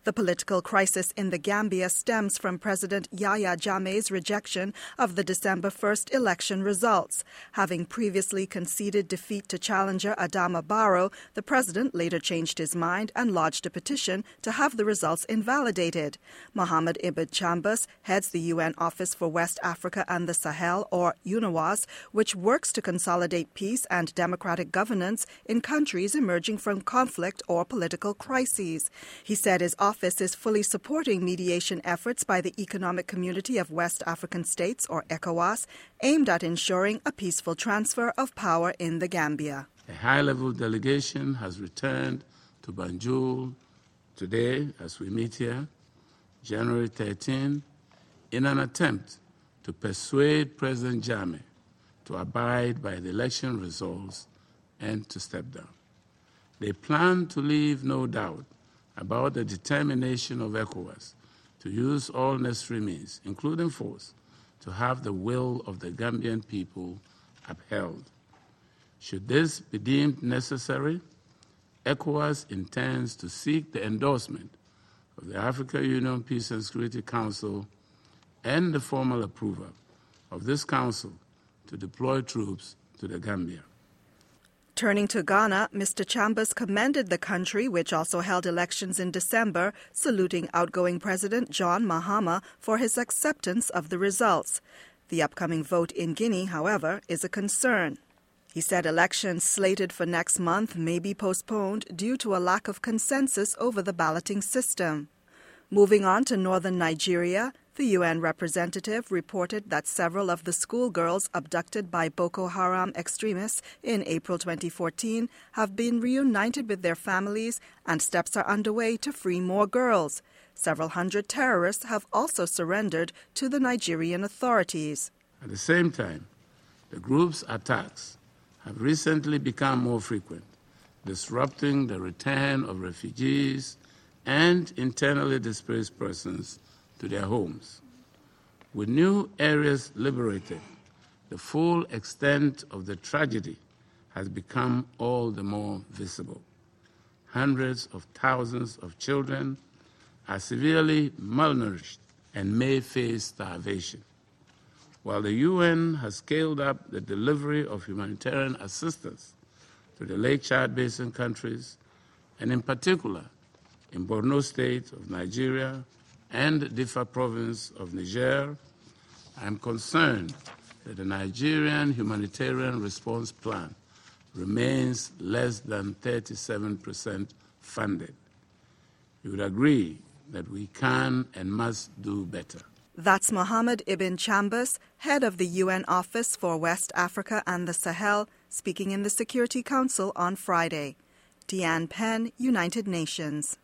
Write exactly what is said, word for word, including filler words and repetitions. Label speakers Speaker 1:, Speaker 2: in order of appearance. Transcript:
Speaker 1: The political crisis in the Gambia stems from President Yahya Jammeh's rejection of the December first election results. Having previously conceded defeat to challenger Adama Barrow, the president later changed his mind and lodged a petition to have the results invalidated. Mohamed Ibn Chambas heads the U N Office for West Africa and the Sahel, or UNOWAS, which works to consolidate peace and democratic governance in countries emerging from conflict or political crises. He said his office is fully supporting mediation efforts by the Economic Community of West African States, or ECOWAS, aimed at ensuring a peaceful transfer of power in the Gambia.
Speaker 2: A high-level delegation has returned to Banjul today as we meet here, January thirteenth, in an attempt to persuade President Jammeh to abide by the election results and to step down. They plan to leave no doubt about the determination of ECOWAS to use all necessary means, including force, to have the will of the Gambian people upheld. Should this be deemed necessary, ECOWAS intends to seek the endorsement of the African Union Peace and Security Council and the formal approval of this council to deploy troops to the Gambia.
Speaker 1: Turning to Ghana, Mister Chambers commended the country, which also held elections in December, saluting outgoing President John Mahama for his acceptance of the results. The upcoming vote in Guinea, however, is a concern. He said elections slated for next month may be postponed due to a lack of consensus over the balloting system. Moving on to northern Nigeria, the U N representative reported that several of the schoolgirls abducted by Boko Haram extremists in April twenty fourteen have been reunited with their families, and steps are underway to free more girls. Several hundred terrorists have also surrendered to the Nigerian authorities.
Speaker 2: At the same time, the group's attacks have recently become more frequent, disrupting the return of refugees and internally displaced persons to their homes. With new areas liberated, the full extent of the tragedy has become all the more visible. Hundreds of thousands of children are severely malnourished and may face starvation. While the U N has scaled up the delivery of humanitarian assistance to the Lake Chad Basin countries, and in particular in Borno State of Nigeria and Diffa Province of Niger, I am concerned that the Nigerian humanitarian response plan remains less than thirty-seven percent funded. You would agree that we can and must do better.
Speaker 1: That's Mohamed Ibn Chambas, head of the U N Office for West Africa and the Sahel, speaking in the Security Council on Friday. Deanne Penn, United Nations.